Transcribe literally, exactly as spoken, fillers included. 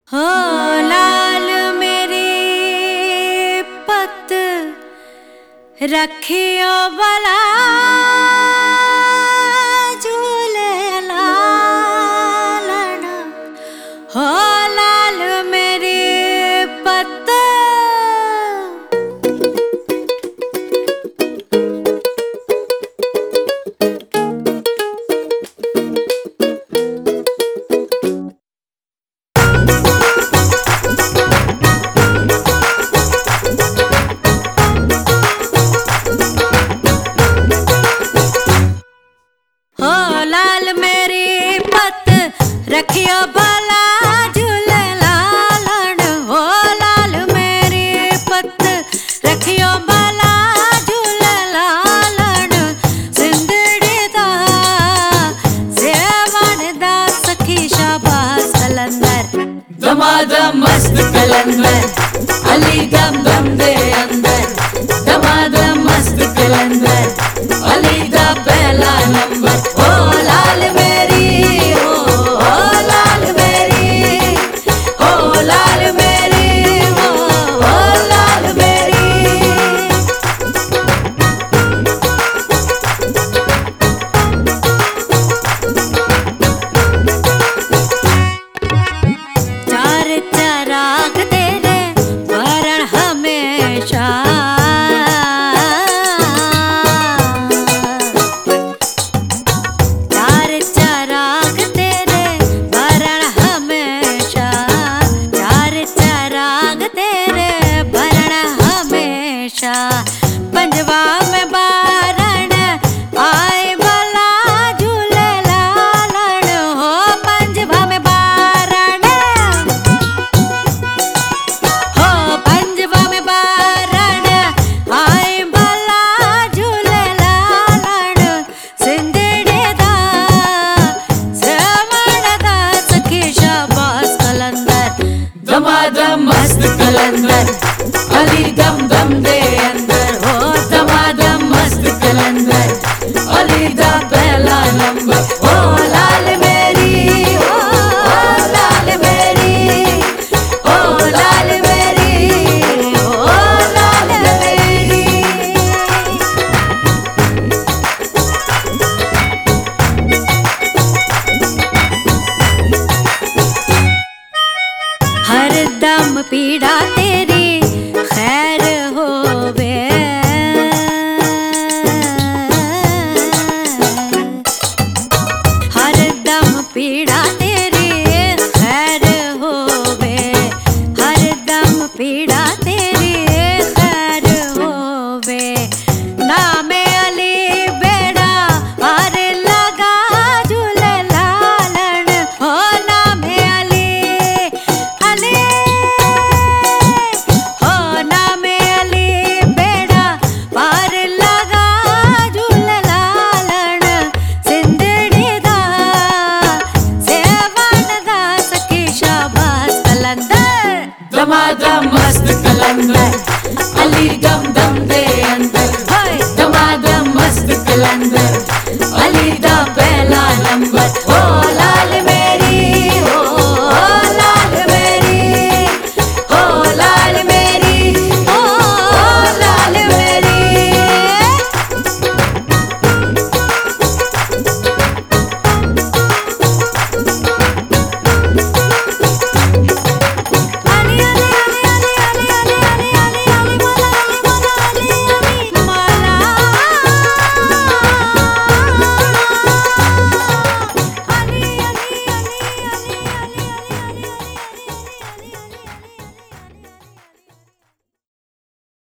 हो लाल मेरी पत रखियो बला झूले लालन। हो लाल मेरी पत लाल मेरी पत रखियो भला झूले लालन। हो लाल मेरी पत रखियो भला झूले लालन। सिंदड़ी दा सेवन दा सखी शाबाश कलंदर। दमादम मस्त कलंदर अली दम दम दे अंदर। दमादम मस्त कलंदर अली दा पहला नंबर। ओ लाल मेरी ओ, ओ लाल मेरी ओ लाल मेरी ओ, ओ लाल मेरी। चार चराग तेरे वरण हमेशा। चार चराग तेरे वरण हमेशा। चार चराग तेरे वरण हमेशा। पंजवा में बारण आए भला झूले लालन। हो पंजवा में बारण हो पंजवा में बारण आए भला झूले लालन। सिंदड़ी दा सेवन दा सखी शाबाश कलंदर। दमादम मस्त कलंदर अली दम दम दे अंदर। हो दमादम मस्त कलंदर अली दा पहला नंबर। ओ लाल मेरी ओ, ओ लाल मेरी ओ लाल मेरी ओ लाल मेरी। हर दम पीड़ा तेरी खैर होवे। हर दम पीड़ा तेरी खैर होवे। हर दम पीड़ा तेरी खैर होवे। नामे अली बेड़ा पार लगा झूले लालन। हो नामे अली अली हो नामे अली बेड़ा पार लगा झूले लालन। सिंदड़ी दा सेवन दा सखी शाबाश कलंदर। दमादम मस्त कलंदर अली दम